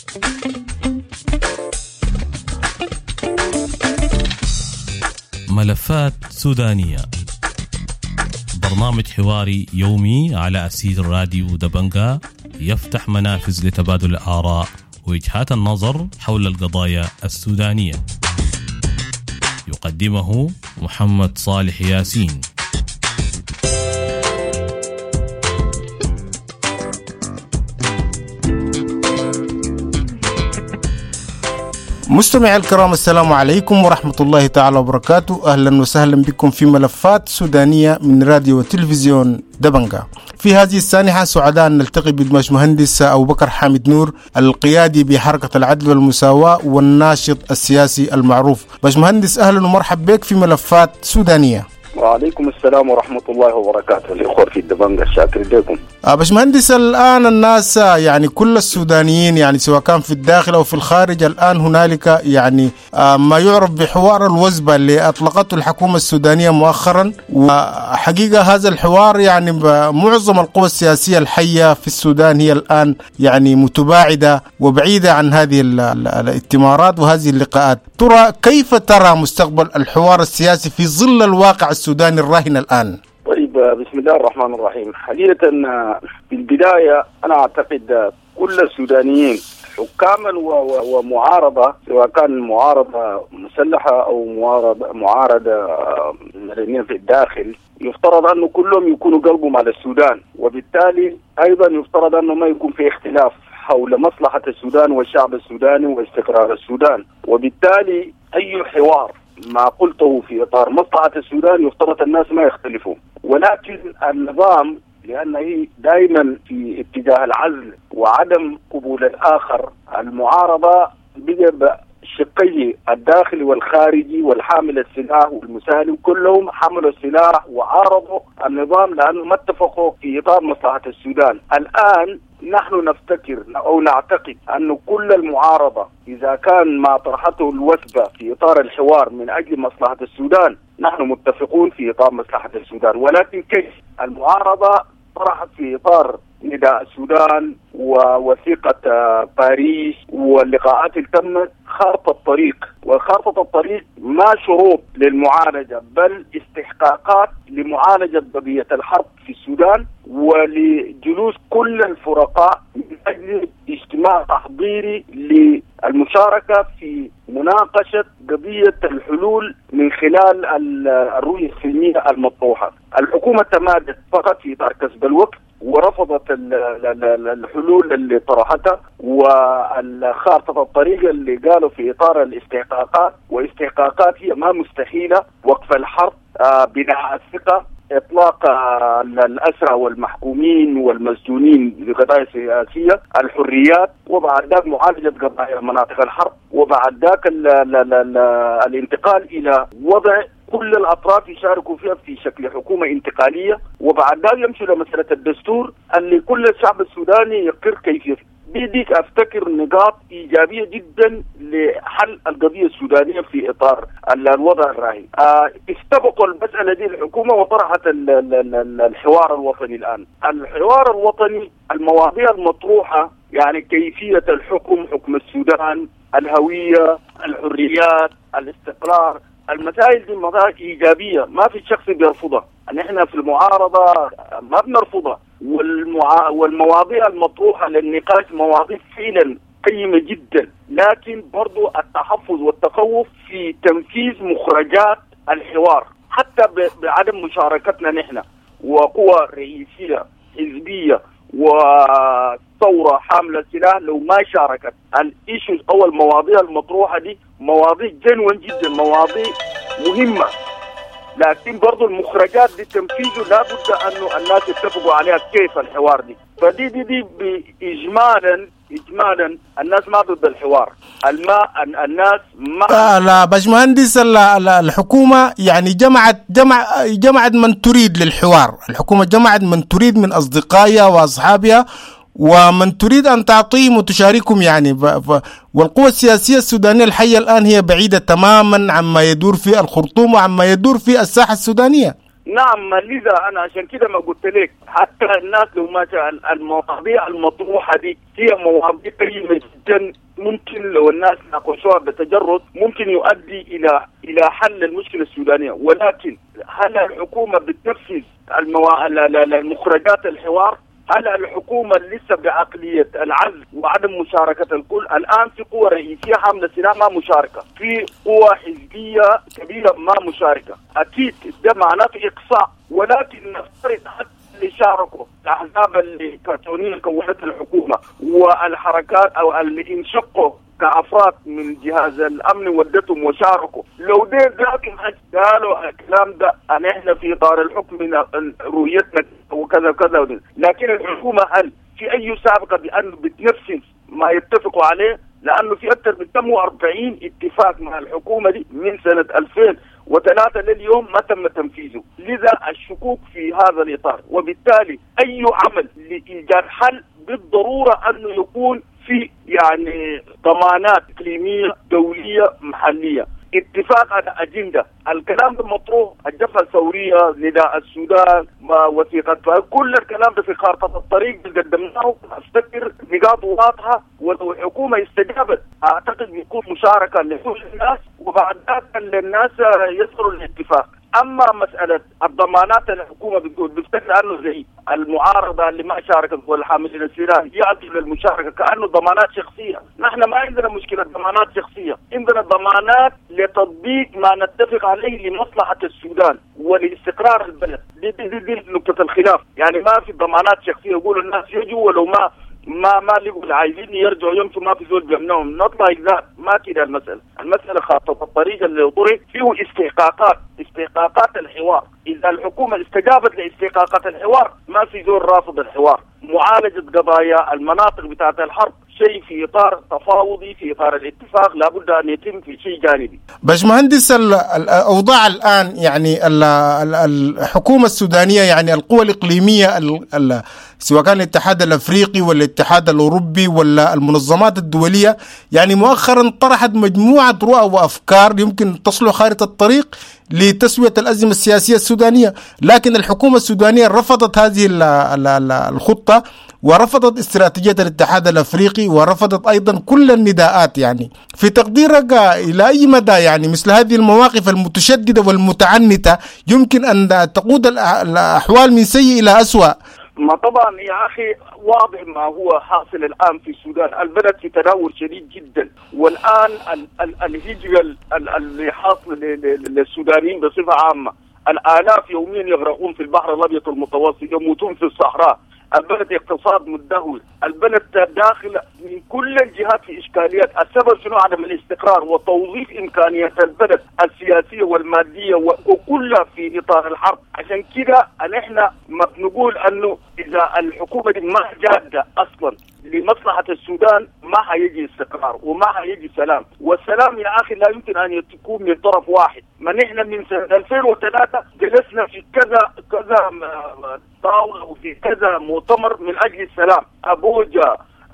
ملفات سودانية، برنامج حواري يومي على أسير راديو دبنجا يفتح منافذ لتبادل الآراء ووجهات النظر حول القضايا السودانية. يقدمه محمد صالح ياسين. مستمعي الكرام، السلام عليكم ورحمة الله تعالى وبركاته. أهلا وسهلا بكم في ملفات سودانية من راديو وتلفزيون دبنجا. في هذه السانحة سعداء أن نلتقي بالباشمهندس أبو بكر حامد نور، القيادي بحركة العدل والمساواة والناشط السياسي المعروف. باشمهندس أهلا ومرحب بك في ملفات سودانية. وعليكم السلام ورحمة الله وبركاته. الإخوة في الدبنجة شاكر لكم. باشمهندس، الآن الناس يعني كل السودانيين يعني سواء كان في الداخل أو في الخارج، الآن هنالك يعني ما يعرف بحوار الوزبة اللي أطلقته الحكومة السودانية مؤخرا. وحقيقة هذا الحوار يعني معظم القوى السياسية الحية في السودان هي الآن يعني متباعدة وبعيدة عن هذه الائتمارات وهذه اللقاءات. ترى كيف ترى مستقبل الحوار السياسي في ظل الواقع السوداني الراهن الآن؟ طيب، بسم الله الرحمن الرحيم. حقيقة في البداية أنا أعتقد كل السودانيين حكاما ومعارضة، سواء كان معارضة مسلحة أو معارضة مدنية في الداخل، يفترض أنه كلهم يكونوا قلبهم على السودان، وبالتالي أيضا يفترض أنه ما يكون في اختلاف حول مصلحة السودان والشعب السوداني واستقرار السودان. وبالتالي أي حوار ما قلته في إطار مصلحة السودان يفترض الناس ما يختلفوا، ولكن النظام لأنه دائما في اتجاه العزل وعدم قبول الآخر، المعارضة بقى الشقي الداخلي والخارجي والحامل السلاح والمسالم كلهم حملوا السلاح وعارضوا النظام لأنه ما اتفقوا في إطار مصلحة السودان. الآن نحن نفتكر أو نعتقد أن كل المعارضة إذا كان ما طرحته الوثبة في إطار الحوار من أجل مصلحة السودان، نحن متفقون في إطار مصلحة السودان، ولكن كيف المعارضة طرحت في إطار نداء السودان ووثيقة باريس واللقاءات اللي تمت خارطة الطريق، وخارطة الطريق ما شروط للمعالجة بل استحقاقات لمعالجة قضية الحرب في السودان ولجلوس كل الفرقاء من أجل اجتماع تحضيري للمشاركة في مناقشة قضية الحلول من خلال الرؤية السلمية المطروحة. الحكومة تمادت فقط في إطار كسب الوقت ورفضت الحلول اللي طرحتها والخارطة الطريق اللي قالوا في إطار الاستحقاقات، واستحقاقات هي ما مستحيلة: وقف الحرب، بناء الثقة، إطلاق الأسرى والمحكومين والمسجونين لقضايا سياسية، الحريات، وبعد ذلك معالجة قضايا مناطق الحرب، وبعد ذلك الانتقال إلى وضع كل الأطراف يشاركوا فيها في شكل حكومة انتقالية، وبعد ذلك يمشوا لمسألة الدستور اللي كل الشعب السوداني يقر كيفيته. ديك أفتكر نقاط إيجابية جدا لحل القضية السودانية في إطار الوضع الراهن. استبقوا المسألة دي الحكومة وطرحت الحوار الوطني. الآن الحوار الوطني المواضيع المطروحة يعني كيفية الحكم، حكم السودان، الهوية، الحريات، الاستقرار، المسائل دي مواضيع إيجابية ما في شخص بيرفضها. نحن في المعارضة ما بنرفضها، والمواضيع المطروحة للنقاش مواضيع فعلا قيمة جدا، لكن برضو التحفظ والتخوف في تنفيذ مخرجات الحوار حتى بعدم مشاركتنا نحن وقوى رئيسية حزبية وثورة حاملة سلاح لو ما شاركت. الإيشوز أو المواضيع المطروحة دي مواضيع جنوان جدا، مواضيع مهمة، لكن برضو المخرجات دي تنفيذه لا بد أنه الناس يتفقوا عليها كيف الحوار دي. فدي إجمالا الناس ما ضد الحوار، الناس ما لا باشمهندس، الحكومة يعني جمعت من تريد للحوار. الحكومة جمعت من تريد من أصدقائها وأصحابها ومن تريد أن تعطيهم وتشاركهم يعني. والقوى السياسية السودانية الحية الآن هي بعيدة تماما عما يدور في الخرطوم وعما يدور في الساحة السودانية. نعم، لذا أنا عشان كده ما قلت لك حتى الناس لو ما المواضيع المطروحة دي هي مواضيع قيمة جدا، ممكن لو الناس ناقشوها بتجرد ممكن يؤدي إلى حل المشكلة السودانية. ولكن هل الحكومة بتنفذ المخرجات الحوار؟ هل الحكومة لسه بعقلية العزل وعدم مشاركة الكل؟ الآن في قوى رئيسية حاملة سلاح ما مشاركة، في قوى حزبية كبيرة ما مشاركة، أكيد ده معناته إقصاء. ولكن نفترض حتى اللي شاركوا الأحزاب اللي كونية كونت الحكومة والحركات أو اللي انشقوا كأفراد من جهاز الأمن ودتهم وشاركوا، لو ده ذاك قالوا الكلام ده أن إحنا في إطار الحكم من رؤيتنا وكذا وكذا، لكن الحكومة هل في أي سابقة بأنه بتنفذ ما يتفقوا عليه؟ لأنه في أكثر من 48 اتفاق مع الحكومة دي من سنة 2003 لليوم ما تم تنفيذه. لذا الشكوك في هذا الإطار، وبالتالي أي عمل لإيجاد حل بالضرورة أنه يكون في يعني ضمانات إقليمية دولية محلية، اتفاق على أجندة. الكلام ده مطروح، الجبهة الثورية، نداء السودان، وثيقة، كل الكلام ده في خارطة الطريق اللي قدمناه. أفتكر نقاط واضحة، ولو الحكومة استجابت أعتقد بيكون مشاركة لكل الناس، وبعد ذلك الناس يصلوا للاتفاق. أما مسألة الضمانات الحكومة بتقول بفتكر أنه زي المعارضة اللي ما شاركت والحاملين السلاح يأتي للمشاركة كأنه ضمانات شخصية. نحن ما عندنا مشكلة ضمانات شخصية، عندنا ضمانات لتطبيق ما نتفق عليه لمصلحة السودان ولاستقرار البلد. دي نقطة الخلاف، يعني ما في ضمانات شخصية يقولوا الناس يجوا ولو ما لقوا عايزين يرجعوا يمشوا ما في زول بيمنعهم، نطلع إجزاء، ما كده المسألة خاطة الطريق اللي طرق فيه استحقاقات الحوار. إذا الحكومة استجابت لاستحقاقات الحوار ما في زول رافض الحوار. معالجة قضايا المناطق بتاعة الحرب شيء في إطار تفاوضي، في إطار الاتفاق، لابد أن يتم في شيء جانبي. باشمهندس، الأوضاع الآن يعني الحكومة السودانية يعني القوى الإقليمية سواء كان الاتحاد الأفريقي ولا الاتحاد الأوروبي ولا المنظمات الدولية يعني مؤخرا طرحت مجموعة رؤى وأفكار يمكن تصلح خارطة الطريق لتسوية الأزمة السياسية السودانية، لكن الحكومة السودانية رفضت هذه الخطة ورفضت استراتيجية الاتحاد الأفريقي ورفضت أيضا كل النداءات. يعني في تقديرك إلى أي مدى يعني مثل هذه المواقف المتشددة والمتعنتة يمكن أن تقود الأحوال من سيء إلى أسوأ؟ ما طبعا يا أخي واضح ما هو حاصل الآن في السودان، البلد في تدهور شديد جدا، والآن الهجرة اللي حاصل للسودانيين بصفة عامة، الآلاف يوميا يغرقون في البحر الأبيض المتوسط، يموتون في الصحراء، البلد اقتصاد مدهور، البلد داخل من كل الجهات في إشكاليات. السبب شنو؟ عدم الاستقرار وتوظيف إمكانيات البلد السياسية والمادية وكلها في إطار الحرب. عشان كده نحن ما بنقول أنه إذا الحكومة دي ما جادة أصلا لمصلحة السودان ما هيجي استقرار وما هيجي سلام، والسلام يا أخي لا يمكن أن يكون من طرف واحد. ما نحن من سنة 2003 جلسنا في كذا طاولة وفي كذا مؤتمر من أجل السلام، أبوجا،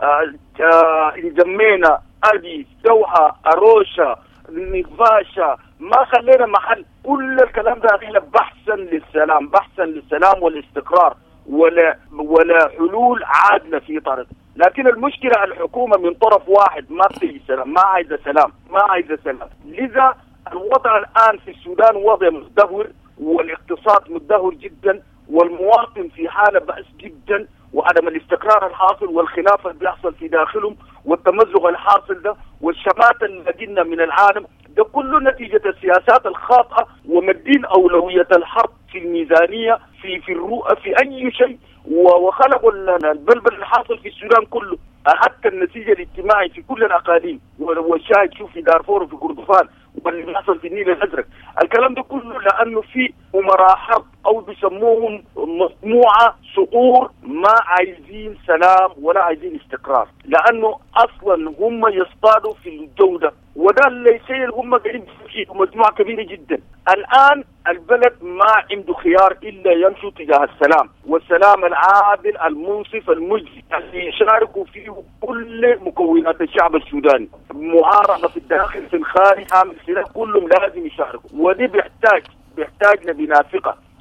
انجمينا، أديس، دوحة، أروشا، نقفاشا، ما خلينا محل. كل الكلام ده احنا بحثا للسلام والاستقرار ولا حلول عادلة في طرف. لكن المشكلة الحكومة من طرف واحد ما بتجي سلام، ما عايزة سلام. لذا الوضع الآن في السودان وضع مزدهر، والاقتصاد مزدهر جدا، والمواطن في حالة بأس جدا، وعدم الاستقرار الحاصل والخلاف اللي بيحصل في داخلهم والتمزق الحاصل ده والشماتة اللي لدينا من العالم، ده كله نتيجة السياسات الخاطئة ومدين أولوية الحرب في الميزانية في الرؤى في أي شيء، وخلقوا البلبل الحاصل في السودان كله، حتى النتيجة الاجتماعي في كل الأقاليم، والشاهد شوف في دارفور وفي كردفان واللي بيحصل في النيل الأزرق. الكلام ده كله لأنه في أمراء حرب أو بيسموهم مجموعة صقور ما عايزين سلام ولا عايزين استقرار، لأنه أصلا هم يصطادوا في الجودة، وده اللي يصير هم قاعدين في مجموعة كبيرة جدا. الآن البلد ما عنده خيار إلا يمشوا تجاه السلام، والسلام العادل المنصف المجزي اللي يشاركوا فيه كل مكونات الشعب السوداني، معارضة في الداخل في الخارج، عامل سلاح، كلهم لازم يشاركوا. ودي بيحتاج لبناء ثقة،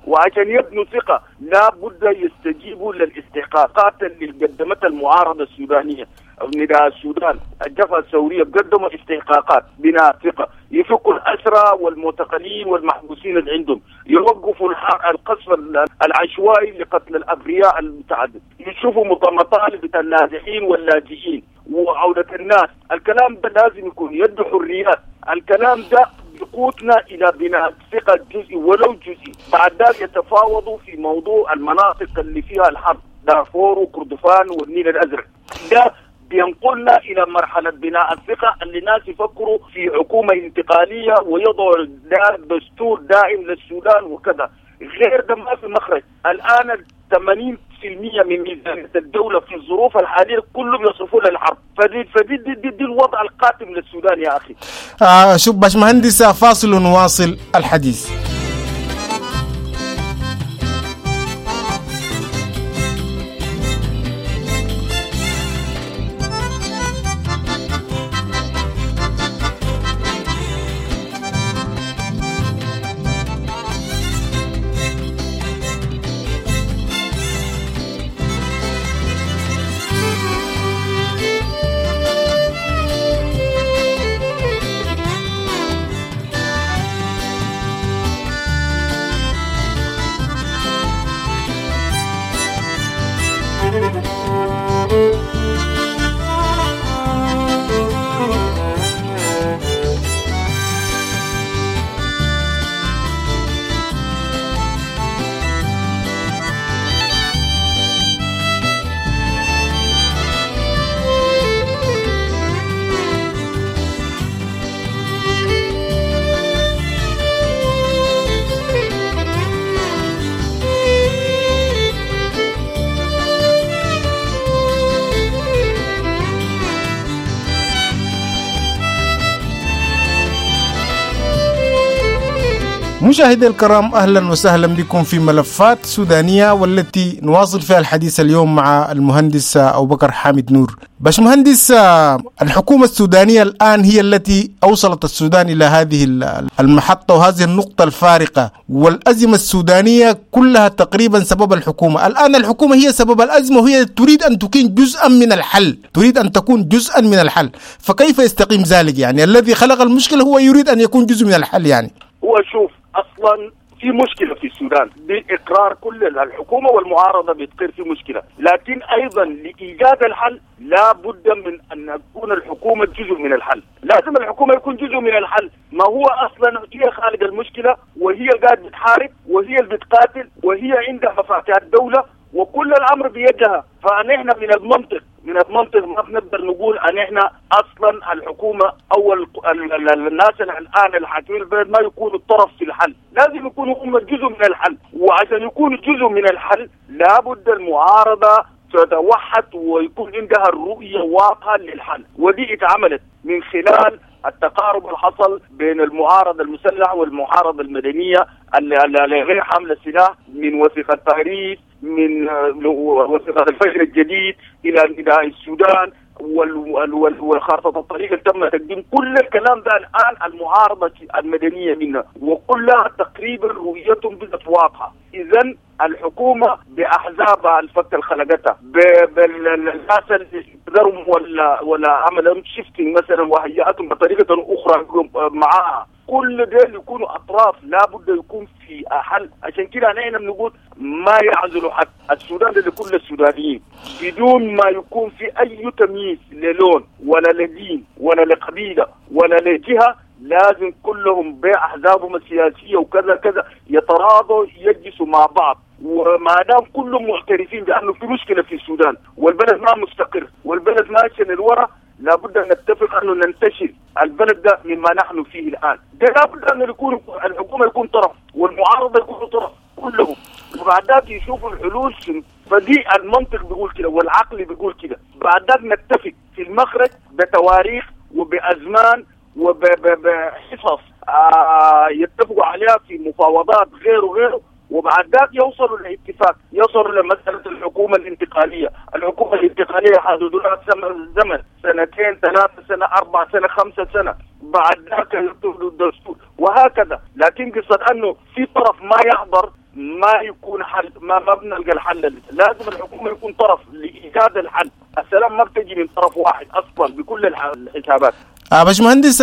وعشان يبنوا ثقة لا بد يستجيبوا للاستحقاقات اللي قدمتها المعارضة السودانية. نداء السودان الجبهة الثورية قدموا استحقاقات بناء ثقة، يفكوا الأسرى والمعتقلين والمحبوسين اللي عندهم، يوقفوا القصف العشوائي لقتل الأبرياء المتعدد، يشوفوا مطالب بتاع النازحين واللاجئين وعودة الناس. الكلام ده لازم يكون يد حريات. الكلام ده يقودنا إلى بناء ثقة جزئي ولو جزئي. بعد ذلك يتفاوضوا في موضوع المناطق اللي فيها الحرب، دارفور وكردفان والنيل الأزرق. ده بينقلنا إلى مرحلة بناء الثقة اللي الناس يفكروا في حكومة انتقالية ويضعوا دستور دائم للسودان وكذا. غير ده ما في مخرج. الآن 80% من ميزانية الدولة في الظروف الحالية كلهم يصرفون للحرب. فدي الوضع القاتم للسودان يا أخي. شوف باشمهندس، فاصل ونواصل الحديث. مشاهدي الكرام، أهلا وسهلا بكم في ملفات سودانية، والتي نواصل فيها الحديث اليوم مع المهندس أبو بكر حامد نور. باشمهندس، الحكومة السودانية الآن هي التي أوصلت السودان إلى هذه المحطة وهذه النقطة الفارقة، والأزمة السودانية كلها تقريبا سبب الحكومة. الآن الحكومة هي سبب الأزمة، وهي تريد أن تكون جزءا من الحل، تريد أن تكون جزءا من الحل. فكيف يستقيم ذلك؟ يعني الذي خلق المشكلة هو يريد أن يكون جزء من الحل. يعني هو شوف، أصلا في مشكلة في السودان بإقرار كل الحكومة والمعارضة بتقر في مشكلة، لكن أيضا لإيجاد الحل لا بد من أن تكون الحكومة جزء من الحل. لازم الحكومة يكون جزء من الحل. ما هو أصلا هي خالق المشكلة، وهي قاعد بتحارب، وهي اللي بتقاتل، وهي عندها مفاتيح الدولة، وكل الأمر بيدها. فنحن من المنطق ما بنقدر نقول أن احنا أصلا الحكومة أو الناس الآن الحاكمين البلد ما يكونوا الطرف في الحل، لازم يكونوا هم جزء من الحل. وعشان يكونوا جزء من الحل لابد المعارضة تتوحد ويكون عندها الرؤية واضحة للحل، ودي اتعملت من خلال التقارب اللي حصل بين المعارضة المسلحة والمعارضة المدنية اللي غير حامل السلاح، من وثيقة باريس، من وثيقة الفجر الجديد إلى نداء السودان والخارطة الطريق اللي تم تقديم كل الكلام ده. الآن المعارضة المدنية منها وكلها تقريبا رؤيتهم بدت واضحة. إذن الحكومة بأحزابها الفك الخلقتها بالناس اللي قدرهم ولا عملهم شيفتنج مثلا وهيئتهم بطريقة أخرى معاها، كل دول يكونوا أطراف لابد يكون في حل. عشان كده نحن بنقول ما يعزلوا حد السودان لكل السودانيين بدون ما يكون في أي تمييز للون ولا لدين ولا لقبيلة ولا لجهة. لازم كلهم بأحزابهم السياسية وكذا كذا يتراضوا يجلسوا مع بعض، وما دام كلهم معترفين بأنه في مشكلة في السودان والبلد ما مستقر والبلد ماشي للورا، لابد أن نتفق أنه ننتشل البلد ده مما نحن فيه الآن. ده لابد أن يكون الحكومة يكون طرف والمعارضة يكون طرف كلهم، وبعد ذلك يشوفوا الحلول. فدي المنطق بيقول كده والعقل بيقول كده. بعد ذلك نتفق في المخرج بتواريخ وبأزمان وبحصص يتفقوا عليها في مفاوضات غيره، وبعد ذلك يوصلوا لاتفاق، يوصلوا لمسألة الحكومة الانتقالية. الحكومة الانتقالية حددوا لها زمن 2 3 سنة 4 سنة 5 سنة، بعد ذلك يكتبوا الدستور وهكذا. لكن قصة أنه في طرف ما يحضر ما يكون حل، ما بنلقى الحل. لازم الحكومة يكون طرف لإيجاد الحل. السلام ما بتجي من طرف واحد أصلا بكل الحسابات. باشمهندس،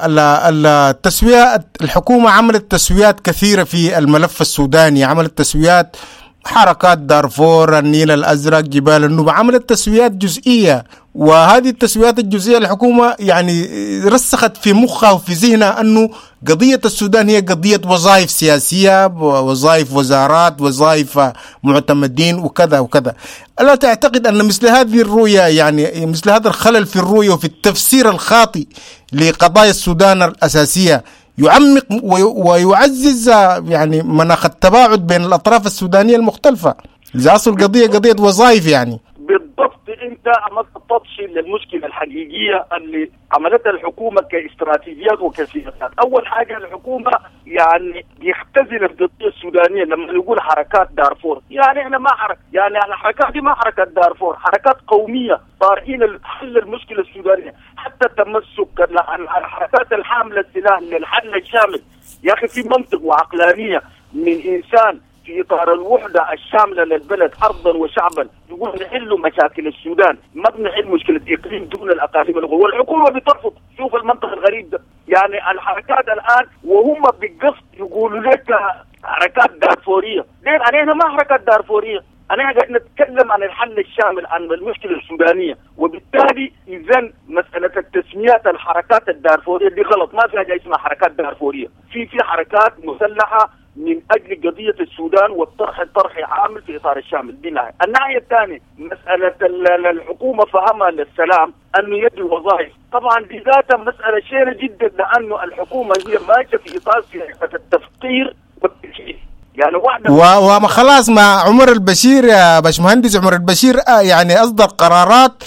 التسوية، الحكومة عملت تسويات كثيرة في الملف السوداني، عملت تسويات حركات دارفور، النيل الأزرق، جبال النوبة، عملت تسويات جزئية. وهذه التسويات الجزئية الحكومة يعني رسخت في مخها وفي ذهنها أنه قضية السودان هي قضية وظائف سياسية، وظائف وزارات، وظائف معتمدين وكذا وكذا. ألا تعتقد أن مثل هذه الرؤية، يعني مثل هذا الخلل في الرؤية وفي التفسير الخاطئ لقضايا السودان الأساسية يعمق ويعزز يعني مناخ التباعد بين الأطراف السودانية المختلفة، إذا أصل القضية قضية وظائف؟ يعني بالضبط انت عملت تطشي للمشكله الحقيقيه اللي عملتها الحكومه كاستراتيجيات وكسياسات. اول حاجه الحكومه يعني بيختزل القضيه السودانيه لما يقول حركات دارفور، يعني احنا ما يعني الحركات دي ما حركات دارفور، حركات قوميه طارئين لحل المشكله السودانيه، حتى تمسك الحركات الحامله السلاح للحل الشامل. يا اخي في منطق وعقلانيه من انسان في إطار الوحدة الشاملة للبلد أرضا وشعبا يقول نحل مشاكل السودان، ما بنحل مشكلة إقليم دون الأقاليم الأخرى، والحكومة بترفض. شوف المنطق الغريب ده. يعني الحركات الآن وهم بقصد يقولوا لك حركات دارفورية، ليه؟ علينا ما حركات دارفورية، أنا قاعد نتكلم عن الحل الشامل عن المشكلة السودانية. وبالتالي إذا مسألة التسميات الحركات الدارفورية دي غلط، ما في حاجة اسمها حركات دارفورية، في حركات مسلحة من أجل قضية السودان والطرح عامل في إطار الشامل. دي ناحية. الناحية الثانية مسألة الحكومة فهمها للسلام أنه يدي وظائف، طبعا دي ذاتها مسألة شينة جدا، لأنه الحكومة هي ماشية في إطار سياسة التفقير والتشييد. يعني وما خلاص مع عمر البشير يا باشمهندس، عمر البشير يعني أصدر قرارات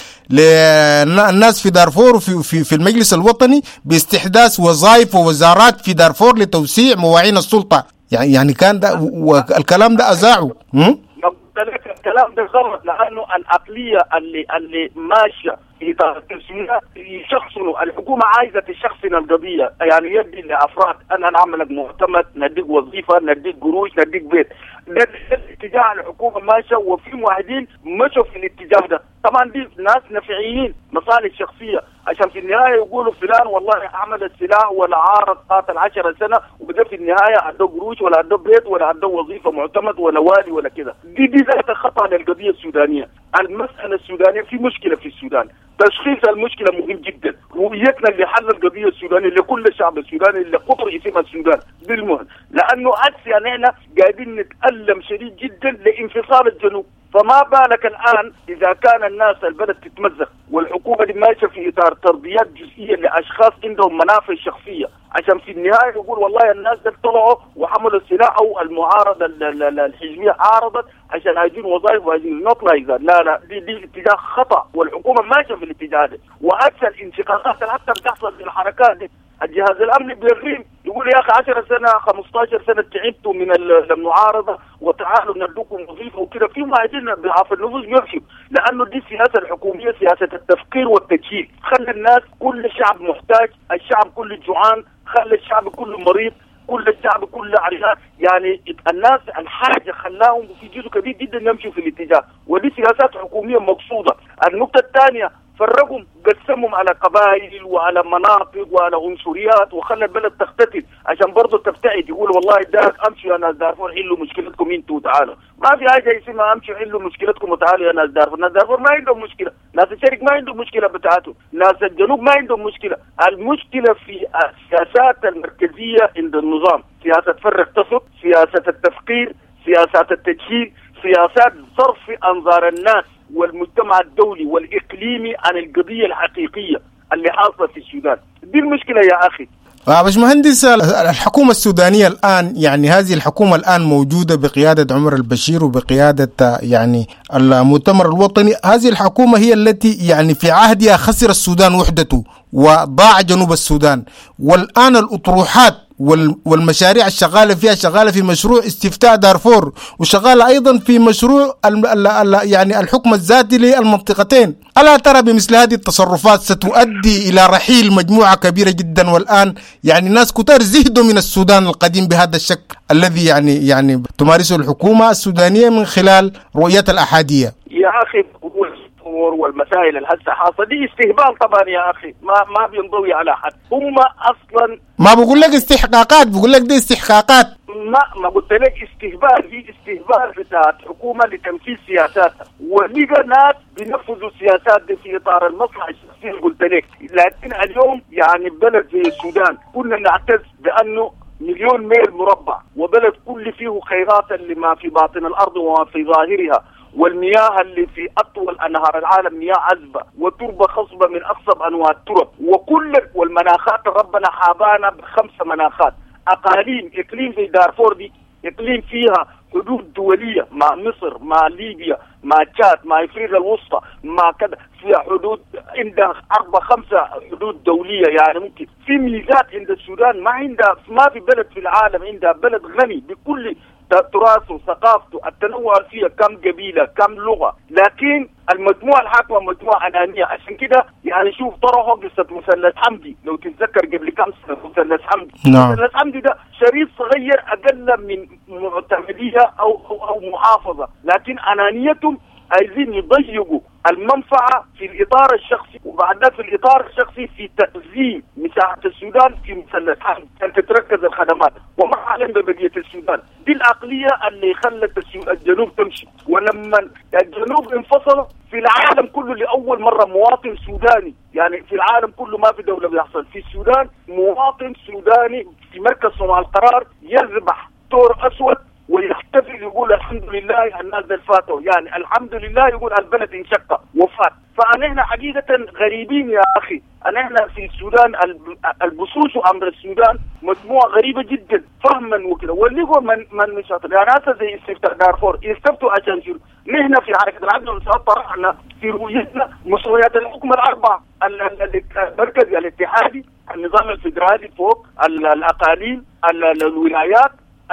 للناس في دارفور وفي المجلس الوطني باستحداث وظائف ووزارات في دارفور لتوسيع مواعين السلطة. يعني كان ده والكلام ده أذاعه. الكلام ده غلط، لأنه العقلية اللي ماشية في إطار التسمية يشخصنوا. الحكومة عايزة تشخصن القضية، يعني يدي لأفراد أنا نعملك معتمد، نديك وظيفة، نديك قروش، نديك بيت. ده الاتجاه الحكومة ماشية، وفي موحدين مشوا في الاتجاه ده. طبعا دي ناس نفعيين، مصالح شخصية، عشان في النهاية يقولوا فلان والله عمل السلاح ولا عارض قاتل 10 سنة، وده في النهاية عنده قروش ولا عنده بيت ولا عنده وظيفة معتمد ولا والي ولا كده. دي ذات خطأ للقضية السودانية. المسألة السودانية في مشكلة في السودان، تشخيص المشكلة مهم جدا، رؤيتنا لحل القضية السودانية لكل الشعب السوداني اللي قطر اسم السودان بالمهم، لأنه يعني احنا قاعدين نتألم شديد جدا لانفصال الجنوب. فما بالك الآن إذا كان الناس البلد تتمزق والحكومة دي ماشية في إطار ترضيات جزئية لأشخاص عندهم منافع شخصية، عشان في النهاية يقول والله الناس دول طلعوا وحملوا السلاح، أو المعارضة الحزبية عارضت عشان عايزين وظائف وعايزين نطلع. لا دي اتجاه خطأ، والحكومة ماشية في الاتجاه ده. وأكثر الانشقاقات حتى بتحصل في الحركات دي، الجهاز الأمني بيغريم يقول يا أخي 10 سنة 15 سنة تعبتوا من المعارضة وتعالوا ندوكم وظيفة وكذا. في عايزين ضعاف النفوس يمشوا، لأنه دي السياسة الحكومية سياسة التفكير والتجهيل. خلي الناس كل شعب محتاج، الشعب كله جوعان، خلي الشعب كله مريض، كل الشعب كله عريان. يعني الناس الحاجة خلاهم في جزء كبير جدا يمشوا في الاتجاه، ودي سياسات حكومية مقصودة. النقطة الثانية فرقهم، قسمهم على قبائل وعلى مناطق وعلى عنصريات، وخلى البلد تختتل عشان برضه تبتعد. يقول والله داك امشوا يا ناس دارفور حلوا مشكلتكم انتوا تعالوا. ما في حاجه اسمها امشوا حلوا مشكلتكم وتعالوا يا ناس دارفور. ناس دارفور ما عندهم مشكله، ناس الشرق ما عندهم مشكله بتاعتهم، ناس الجنوب ما عندهم مشكله. المشكله في السياسات المركزيه عند النظام، سياسه فرق تصب، سياسه التفكير، سياسات التجهيل، سياسات صرف انظار الناس والمجتمع الدولي والإقليمي عن القضية الحقيقية اللي حاصلة في السودان. دي المشكلة يا أخي. باشمهندس، الحكومة السودانية الآن، يعني هذه الحكومة الآن موجودة بقيادة عمر البشير وبقيادة يعني المؤتمر الوطني. هذه الحكومة هي التي يعني في عهدها خسر السودان وحدته وضاع جنوب السودان، والآن الأطروحات والمشاريع الشغالة فيها شغالة في مشروع استفتاء دارفور، وشغالة أيضا في مشروع يعني الحكم الذاتي للمنطقتين. ألا ترى بمثل هذه التصرفات ستؤدي إلى رحيل مجموعة كبيرة جدا؟ والآن يعني ناس كتار زهدوا من السودان القديم بهذا الشكل الذي يعني تمارسه الحكومة السودانية من خلال رؤية الأحادية. يا أخي والمسائل الهسه حاصله دي استهبال طبعا يا اخي، ما بينضوي على حد. هم اصلا ما بقول لك استحقاقات، بقول لك دي استحقاقات. ما قلت لك استهبال، دي استهبال بتاعت حكومه لتنفيذ سياساتها، ولقى ناس بينفذوا السياسات دي في اطار المصلحه الشخصيه. قلت لك لكن اليوم يعني بلد زي السودان كنا نعتز بانه 1,000,000 ميل مربع، وبلد كل فيه خيرات لما في باطن الارض وما في ظاهرها، والمياه اللي في أطول أنهار العالم مياه عذبة، وتربة خصبة من أخصب أنواع الترب، والمناخات ربنا حابانا ب5 مناخات. إقليم زي دارفور دي إقليم فيها حدود دولية مع مصر، مع ليبيا، مع تشاد، مع إفريقيا الوسطى، مع كذا، فيها حدود عندها 4-5 حدود دولية. يعني ممكن في ميزات عند السودان ما في بلد في العالم عندها، بلد غني بكل تراثه وثقافته، التنوع فيها كم قبيلة كم لغة، لكن المجموعة الحاكمة مجموعة أنانية. عشان كده يعني شوف طرحوا قصة مثلث حمدي، لو تتذكر قبل كم سنة مثلث حمدي. مثلث حمدي ده شريط صغير أقل من معتمدية أو محافظة، لكن أنانيتهم عايزين يضيقوا المنفعة في الإطار الشخصي، وبعدها في الإطار الشخصي في تقسيم مساحة السودان في مثلث حمدي عشان تتركز الخدمات وما علم ببقية السودان. دي العقلية اللي خلت الجنوب تمشي. ولما الجنوب انفصل في العالم كله لأول مرة مواطن سوداني، يعني في العالم كله ما في دولة بيحصل، في السودان مواطن سوداني في مركز صنع القرار يذبح ثور أسود ويحتفل يقول الحمد لله الناس دول فاتوا، يعني الحمد لله يقول البلد انشق وفات. فنحن حقيقة غريبين يا أخي. نحن في السودان البصوص أمر السودان مجموعة غريبة جدا فهما وكذا، واللي هو من مشاطر يعني هذا زي استفتاء دارفور يستفتوا عشان شنو؟ نحن في حركة العدل والإنصاف طرحنا في رؤيتنا مستويات الحكم الأربعة: المركزي الاتحادي، النظام الفيدرالي فوق، الأقاليم، الولايات،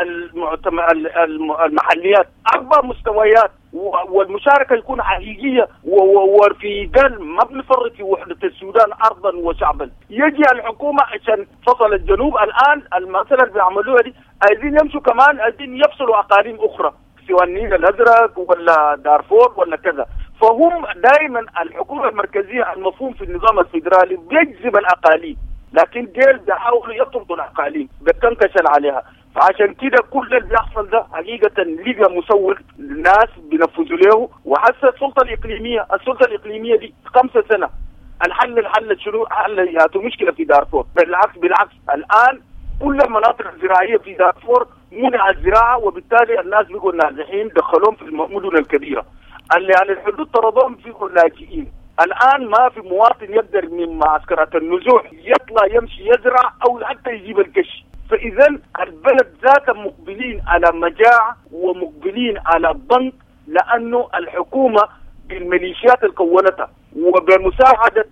المحليات، 4 مستويات، والمشاركة يكون حقيقية وفي قلب ما بنفرط في وحدة السودان أرضا وشعبا. يجي الحكومة عشان فصل الجنوب الآن المسألة اللي بيعملوها دي عايزين يمشوا كمان، عايزين يفصلوا أقاليم أخرى سواء النيل الأزرق ولا دارفور ولا كذا. فهم دائما الحكومة المركزية المفهوم في النظام الفيدرالي بيجذب الأقاليم، لكن ديل بيحاولوا يطردوا الأقاليم بيتنكشل عليها. فعشان كده كل اللي بيحصل ده حقيقة لقى مسوق الناس بينفذوا له. وحتى السلطة الإقليمية دي 5 سنة الحل شنو؟ حل ياتوا مشكلة في دارفور. بالعكس الآن كل المناطق الزراعية في دارفور منع الزراعة، وبالتالي الناس بيقوا نازحين دخلوهم في المدن الكبيرة اللي على الحدود طردوهم فيهم لاجئين. الآن ما في مواطن يقدر من معسكرات النزوح يطلع يمشي يزرع أو حتى يجيب القش. فإذا البلد ذاته مقبلين على مجاعة ومقبلين على الضنك، لأنه الحكومة بالميليشيات اللي كونتها وبمساعدة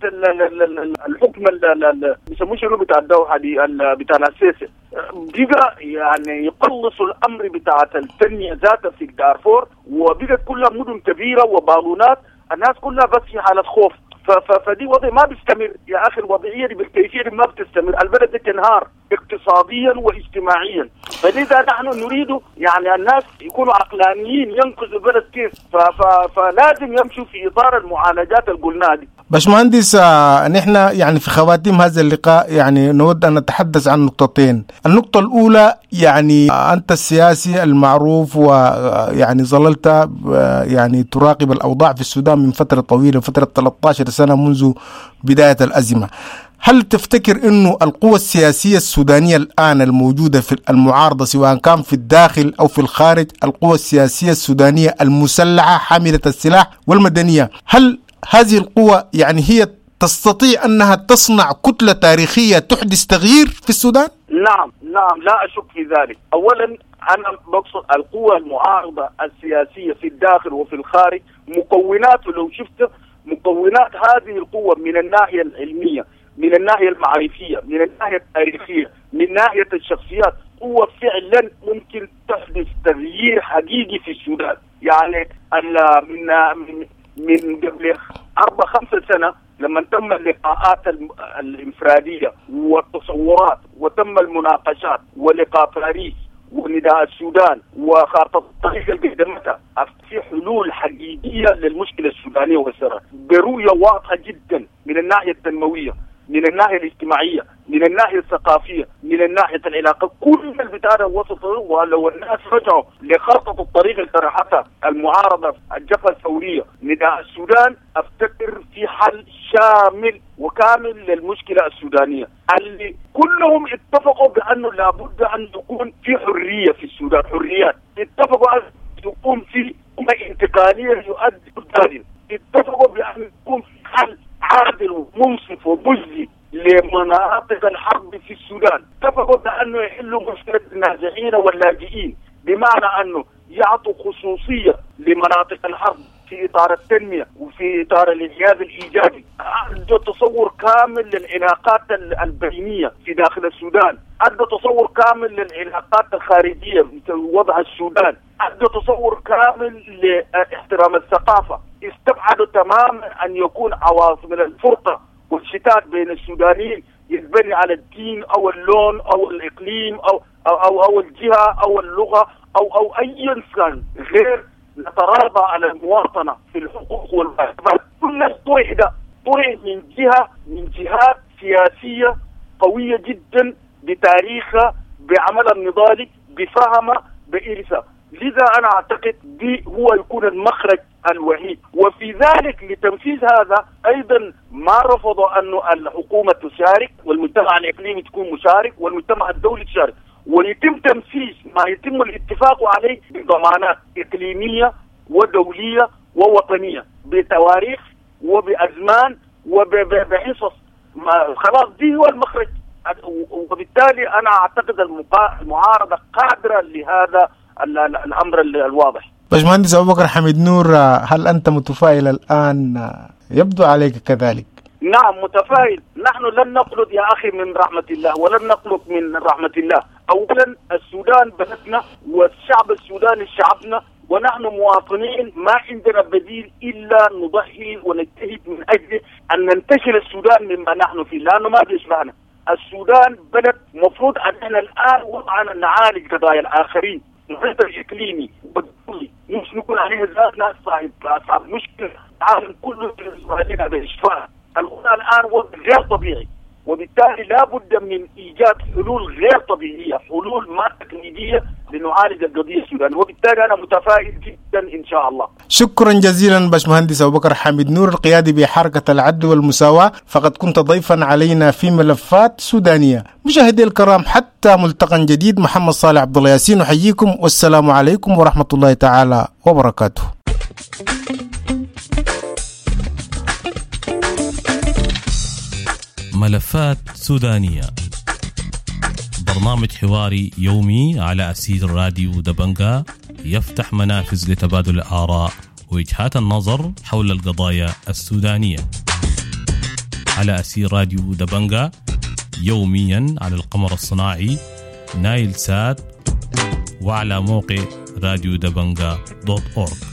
الحكم بيسموه شنو بتاع الدوحة دي بتاع السياسة، بقى يعني يقلصوا الأمر بتاع التنمية ذاتها في دارفور، وبقت كلها مدن كبيرة وبالونات، الناس كلها بس في حالة خوف. فدي وضع ما بيستمر يا أخي. الوضعية دي بالكيفية دي ما بتستمر، البلد دي تنهار اقتصاديا واجتماعيا. فلذا نحن نريد يعني الناس يكونوا عقلانيين ينقذوا البلد كيف، فلازم يمشوا في إطار المعالجات اللي قلناها دي. باشمهندس، نحن يعني في خواتيم هذا اللقاء يعني نود أن نتحدث عن نقطتين. النقطة الأولى يعني أنت السياسي المعروف ويعني ظللت يعني تراقب الأوضاع في السودان من فترة طويلة، فترة 13 سنة منذ بداية الأزمة. هل تفتكر أنه القوى السياسية السودانية الآن الموجودة في المعارضة سواء كان في الداخل أو في الخارج، القوى السياسية السودانية المسلحة حاملة السلاح والمدنية، هل هذه القوى يعني هي تستطيع أنها تصنع كتلة تاريخية تحدث تغيير في السودان؟ نعم لا أشك في ذلك. أولا أنا بقصد القوى المعارضة السياسية في الداخل وفي الخارج مكونات، لو شفت مكونات هذه القوة من الناحية العلمية، من من الناحية المعرفية، من الناحية التاريخية، من ناحية الشخصيات، هو فعلا ممكن تحدث تغيير حقيقي في السودان. يعني من قبل 4-5 سنة لما تم اللقاءات الانفرادية والتصورات وتم المناقشات ولقاء باريس ونداء السودان وخارطة الطريق اللي قدمتها، في حلول حقيقية للمشكلة السودانية والسرعة برؤية واضحة جدا من الناحية التنموية، من الناحية الاجتماعية، من الناحية الثقافية، من الناحية العلاقة. كل البتاع وسط، ولو الناس رجعوا لخارطة الطريق اللي طرحتها المعارضة الجبهة الثورية نداء السودان، افتكر في حل شامل وكامل للمشكلة السودانية اللي كلهم اتفقوا بأنه لابد أن يكون في حرية في السودان، حريات. اتفقوا أن يكون في انتقالية يؤدي الدين، اتفقوا بأن يكون في حل عادل ومنصف ومجزي لمناطق الحرب في السودان، اتفقوا بأنه يحلوا مشكلة النازحين واللاجئين، بمعنى أنه يعطوا خصوصية لمناطق الحرب في إطار التنمية وفي إطار الإنجاز الإيجابي. عنده تصور كامل للعلاقات البينية في داخل السودان، عنده تصور كامل للعلاقات الخارجية مثل وضع السودان، عنده تصور كامل لاحترام الثقافة. استبعدوا تماما أن يكون عواصم الفرقة والشتات بين السودانيين يتبني على الدين أو اللون أو الإقليم أو الجهة أو اللغة أو أي إنسان غير نتراضى على المواطنة في الحقوق والواجبات. كل طرح من جهات سياسية قوية جدا بتاريخها، بعملها النضالي، بفهمها، بإرثها. لذا أنا أعتقد دي هو يكون المخرج الوحيد. وفي ذلك لتنفيذ هذا أيضا ما رفضوا أنه الحكومة تشارك والمجتمع الإقليمي تكون مشارك والمجتمع الدولي تشارك، ويتم تنفيذ ما يتم الاتفاق عليه بضمانات إقليمية ودولية ووطنية، بتواريخ وبأزمان وبحصص. خلاص دي هو المخرج. وبالتالي أنا أعتقد المعارضة قادرة لهذا الأمر الواضح. باشمهندس أبو بكر حميد نور، هل أنت متفائل الآن؟ يبدو عليك كذلك. نعم متفائل. نحن لن نقلد يا أخي من رحمة الله ولن نقلق من رحمة الله. أولا السودان بلدنا والشعب السوداني شعبنا، ونحن مواطنين ما عندنا بديل إلا نضحي ونجتهد من أجل أن ننتشل السودان مما نحن فيه، لأنه ما بيشبهنا. السودان بلد مفروض أننا الآن وضعنا نعالج قضايا الآخرين، المحيط الإقليمي والدولي مش نكون عليه ذاتنا صاحب مشكلة العالم كله علينا بإشفاء. الوضع الآن وضع غير طبيعي، وبالتالي لا بد من إيجاد حلول غير طبيعية، حلول ما تقليدية لنعالج القضية السودانية. وبالتالي أنا متفائل جدا إن شاء الله. شكرا جزيلا باشمهندس أبو بكر حميد نور، القيادي بحركة العدل والمساواة، فقد كنت ضيفا علينا في ملفات سودانية. مشاهدي الكرام، حتى ملتقى جديد، محمد صالح عبد الله ياسين أحييكم، والسلام عليكم ورحمة الله تعالى وبركاته. ملفات سودانية، برنامج حواري يومي على أسير راديو دبنجا يفتح منافذ لتبادل الآراء ووجهات النظر حول القضايا السودانية. على أسير راديو دبنجا يوميا على القمر الصناعي نايل سات، وعلى موقع راديو دبنجا .org.